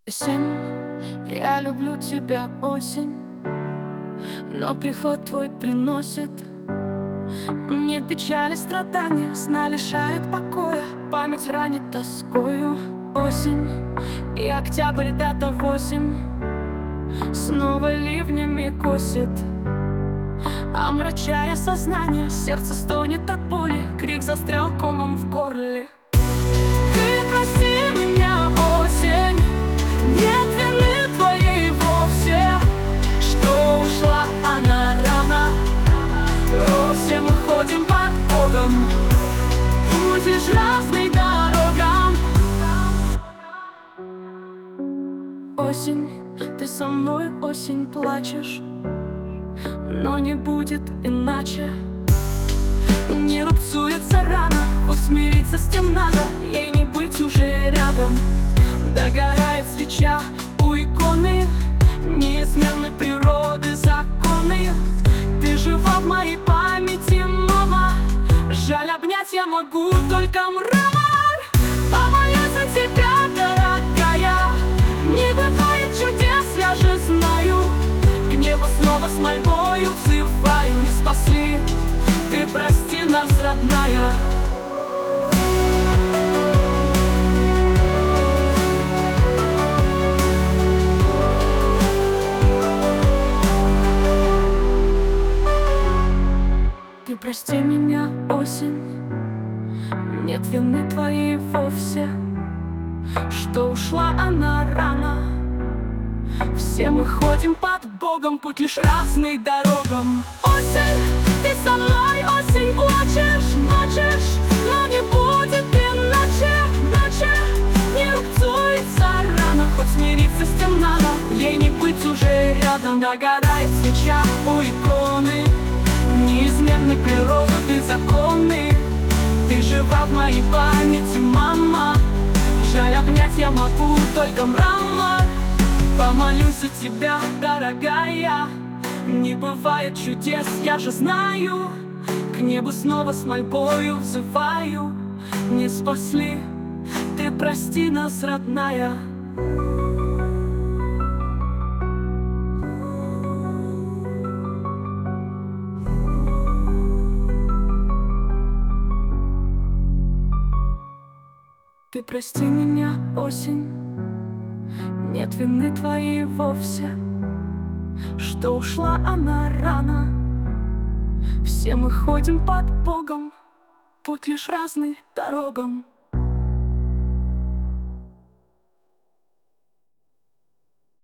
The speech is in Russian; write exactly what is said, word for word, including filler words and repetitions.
Осень, я люблю тебя, осень, но приход твой приносит мне печали, страдания, сна лишает покоя, память ранит тоскою. Осень и октябрь, дата восемь, снова ливнями косит, омрачая сознание, сердце стонет от боли, крик застрял комом в горле. Ты прости меня, осень, нет вины твоей вовсе, что ушла она рано. Все мы ходим под Богом, путь лишь разный дорогам. Осень, ты со мной, осень, плачешь, но не будет иначе. Не рубцуется рана, хоть смириться с тем надо, ей не быть уже рядом. Догорает свеча у иконы, неизменны природы законы. Ты жива в моей памяти, мама, жаль, обнять я могу только мрамор. Помолюсь за тебя, дорогая, не бывает чудес, я же знаю. К небу снова с мольбою взываю, не спасли, ты прости нас, родная. Ты прости меня, осень, нет вины твоей вовсе, что ушла она рано. Все мы ходим под Богом, путь лишь разный дорогам. Осень, ты со мной, осень, плачешь, плачешь, но не будет иначе, иначе. Не рубцуется рана, хоть смириться с тем надо, ей не быть уже рядом. Догорает свеча у иконы, неизменны природы законы. Ты жива в моей памяти, мама, жаль, обнять я могу только мрамор. Помолюсь за тебя, дорогая, не бывает чудес, я же знаю. К небу снова с мольбою взываю, не спасли, ты прости нас, родная. Ты прости меня, осень, нет вины твоей вовсе, что ушла она рано. Все мы ходим под Богом, путь лишь разный дорогам.